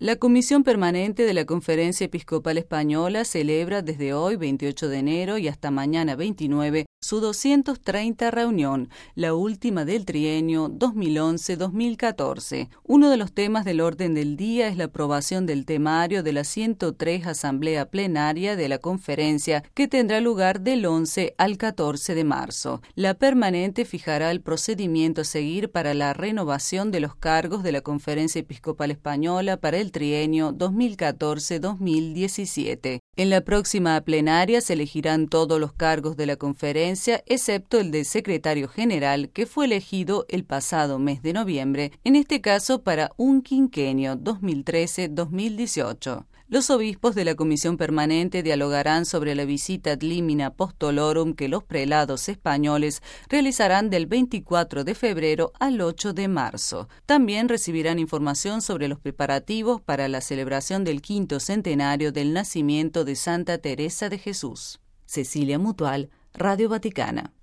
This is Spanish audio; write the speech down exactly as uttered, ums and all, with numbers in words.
La Comisión Permanente de la Conferencia Episcopal Española celebra desde hoy, veintiocho de enero, y hasta mañana, veintinueve, su doscientos treinta reunión, la última del trienio dos mil once a dos mil catorce. Uno de los temas del orden del día es la aprobación del temario de la ciento tres Asamblea Plenaria de la Conferencia, que tendrá lugar del once al catorce de marzo. La permanente fijará el procedimiento a seguir para la renovación de los cargos de la Conferencia Episcopal Española para el trienio dos mil catorce a dos mil diecisiete. En la próxima plenaria se elegirán todos los cargos de la conferencia, excepto el de secretario general, que fue elegido el pasado mes de noviembre, en este caso para un quinquenio dos mil trece a dos mil dieciocho. Los obispos de la Comisión Permanente dialogarán sobre la visita ad limina apostolorum que los prelados españoles realizarán del veinticuatro de febrero al ocho de marzo. También recibirán información sobre los preparativos para la celebración del quinto centenario del nacimiento de Santa Teresa de Jesús. Cecilia Mutual, Radio Vaticana.